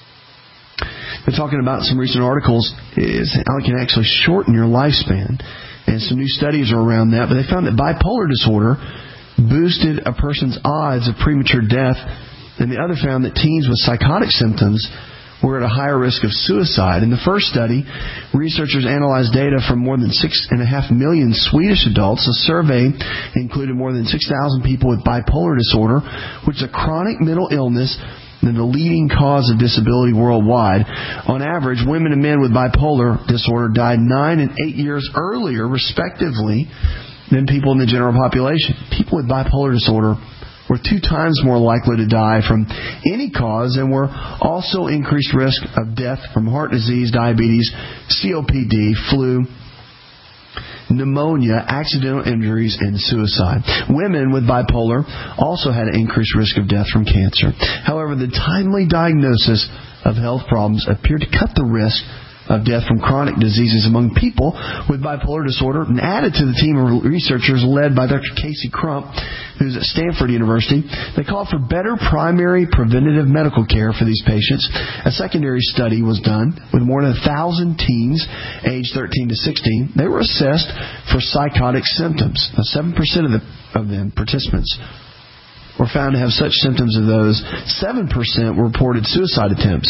D: they're talking about some recent articles, is how it can actually shorten your lifespan. And some new studies are around that. But they found that bipolar disorder boosted a person's odds of premature death. And the other found that teens with psychotic symptoms were at a higher risk of suicide. In the first study, researchers analyzed data from more than six and a half million Swedish adults. The survey included more than six thousand people with bipolar disorder, which is a chronic mental illness and the leading cause of disability worldwide. On average, women and men with bipolar disorder died nine and eight years earlier, respectively, than people in the general population. People with bipolar disorder were two times more likely to die from any cause and were also increased risk of death from heart disease, diabetes, C O P D, flu, pneumonia, accidental injuries, and suicide. Women with bipolar also had an increased risk of death from cancer. However, the timely diagnosis of health problems appeared to cut the risk of death from chronic diseases among people with bipolar disorder, and added to the team of researchers led by Doctor Casey Crump, who's at Stanford University. They called for better primary preventative medical care for these patients. A secondary study was done with more than one thousand teens aged thirteen to sixteen. They were assessed for psychotic symptoms. Now, seven percent of, the, of them, participants, were found to have such symptoms of those. seven percent reported suicide attempts.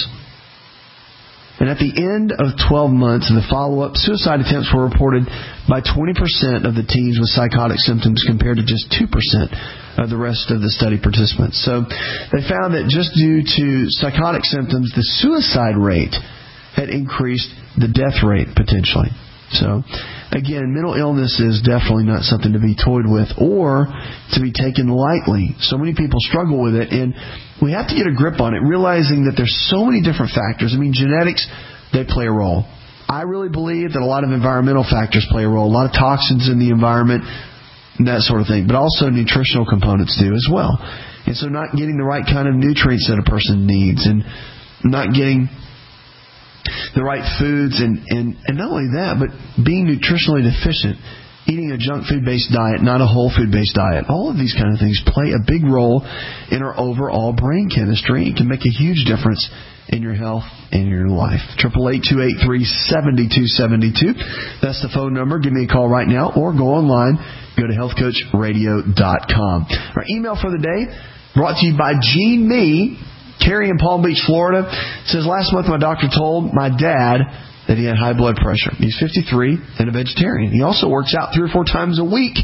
D: And at the end of twelve months of the follow-up, suicide attempts were reported by twenty percent of the teens with psychotic symptoms compared to just two percent of the rest of the study participants. So they found that just due to psychotic symptoms, the suicide rate had increased the death rate potentially. So, again, mental illness is definitely not something to be toyed with or to be taken lightly. So many people struggle with it, and we have to get a grip on it, realizing that there's so many different factors. I mean, genetics, they play a role. I really believe that a lot of environmental factors play a role, a lot of toxins in the environment, and that sort of thing. But also nutritional components do as well. And so not getting the right kind of nutrients that a person needs, and not getting the right foods, and, and, and not only that, but being nutritionally deficient, eating a junk food-based diet, not a whole food-based diet. All of these kind of things play a big role in our overall brain chemistry. It can make a huge difference in your health and your life. eight eight eight, two eight three, seven two seven two. That's the phone number. Give me a call right now or go online. Go to health coach radio dot com. Our email for the day brought to you by Gene Me. Carrie in Palm Beach, Florida, says, last month my doctor told my dad that he had high blood pressure. He's fifty-three and a vegetarian. He also works out three or four times a week.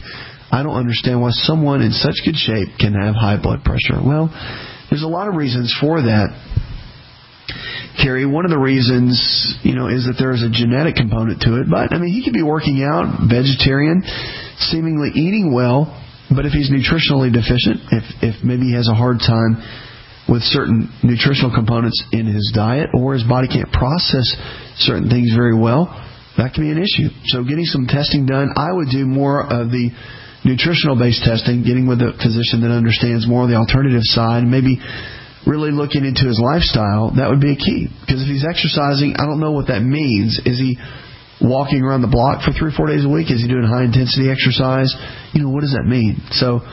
D: I don't understand why someone in such good shape can have high blood pressure. Well, there's a lot of reasons for that, Carrie. One of the reasons, you know, is that there is a genetic component to it. But, I mean, he could be working out, vegetarian, seemingly eating well, but if he's nutritionally deficient, if, if maybe he has a hard time with certain nutritional components in his diet, or his body can't process certain things very well, that can be an issue. So getting some testing done, I would do more of the nutritional-based testing, getting with a physician that understands more of the alternative side, maybe really looking into his lifestyle. That would be a key. Because if he's exercising, I don't know what that means. Is he walking around the block for three or four days a week? Is he doing high-intensity exercise? You know, what does that mean? So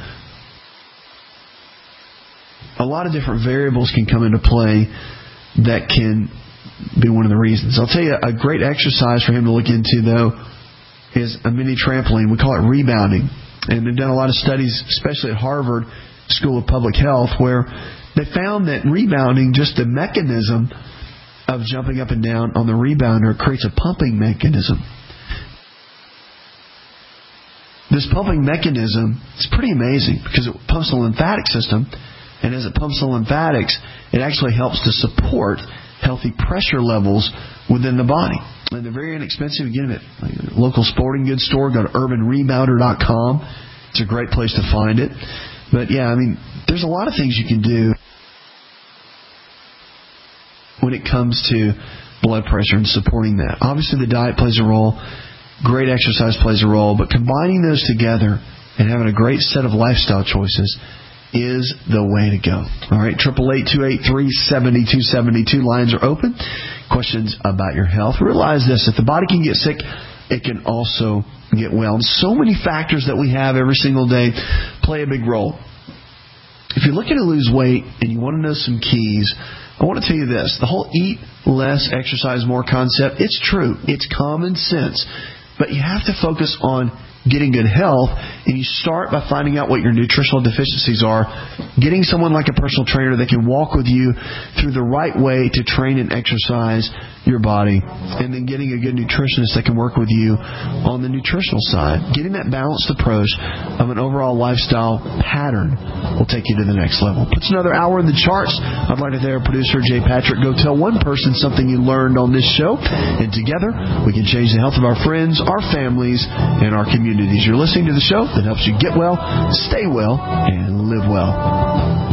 D: a lot of different variables can come into play that can be one of the reasons. I'll tell you a great exercise for him to look into, though, is a mini trampoline. We call it rebounding. And they've done a lot of studies, especially at Harvard School of Public Health, where they found that rebounding, just the mechanism of jumping up and down on the rebounder, creates a pumping mechanism. This pumping mechanism is pretty amazing because it pumps the lymphatic system, and as it pumps the lymphatics, it actually helps to support healthy pressure levels within the body. And they're very inexpensive. You get them at like a local sporting goods store. Go to urban rebounder dot com. It's a great place to find it. But, yeah, I mean, there's a lot of things you can do when it comes to blood pressure and supporting that. Obviously, the diet plays a role. Great exercise plays a role. But combining those together and having a great set of lifestyle choices is the way to go. All right, eight eight eight, two eight three, seven two seven two. Lines are open. Questions about your health. Realize this: if the body can get sick, it can also get well. And so many factors that we have every single day play a big role. If you're looking to lose weight and you want to know some keys, I want to tell you this. The whole eat less, exercise more concept, it's true. It's common sense. But you have to focus on getting good health, and you start by finding out what your nutritional deficiencies are, getting someone like a personal trainer that can walk with you through the right way to train and exercise your body, and then getting a good nutritionist that can work with you on the nutritional side. Getting that balanced approach of an overall lifestyle pattern will take you to the next level. Puts another hour in the charts. I'd like to thank our producer, Jay Patrick. Go tell one person something you learned on this show, and together we can change the health of our friends, our families, and our communities. You're listening to the show that helps you get well, stay well, and live well.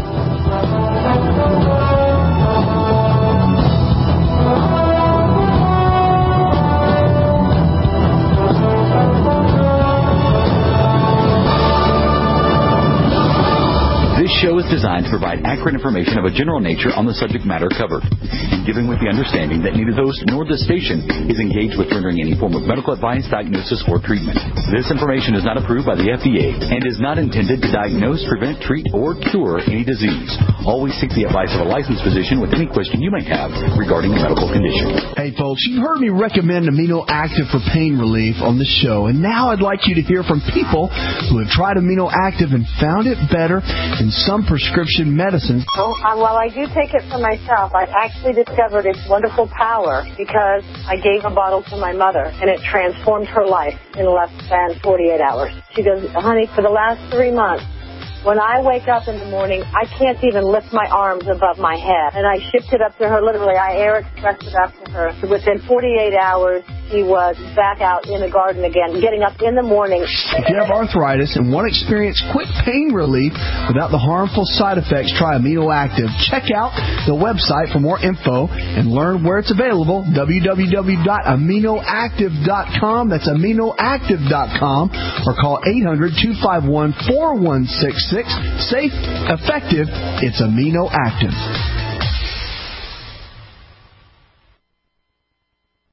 F: This show is designed to provide accurate information of a general nature on the subject matter covered, and given with the understanding that neither the host nor the station is engaged with rendering any form of medical advice, diagnosis, or treatment. This information is not approved by the F D A and is not intended to diagnose, prevent, treat, or cure any disease. Always seek the advice of a licensed physician with any question you may have regarding a medical condition.
D: Hey, folks, you've heard me recommend Amino Active for pain relief on this show, and now I'd like you to hear from people who have tried Amino Active and found it better than some prescription medicines.
S: Oh, um, well, I do take it for myself. I actually discovered its wonderful power because I gave a bottle to my mother, and it transformed her life in less than forty-eight hours. She goes, honey, for the last three months, when I wake up in the morning, I can't even lift my arms above my head. And I shipped it up to her, literally. I air expressed it up to her. So within forty-eight hours, she was back out in the garden again, getting up in the morning.
D: If you have arthritis and want to experience quick pain relief without the harmful side effects, try Amino Active. Check out the website for more info and learn where it's available, w w w dot amino active dot com. That's amino active dot com. Or call eight hundred, two five one, four one six six. Safe, effective, it's Amino Active.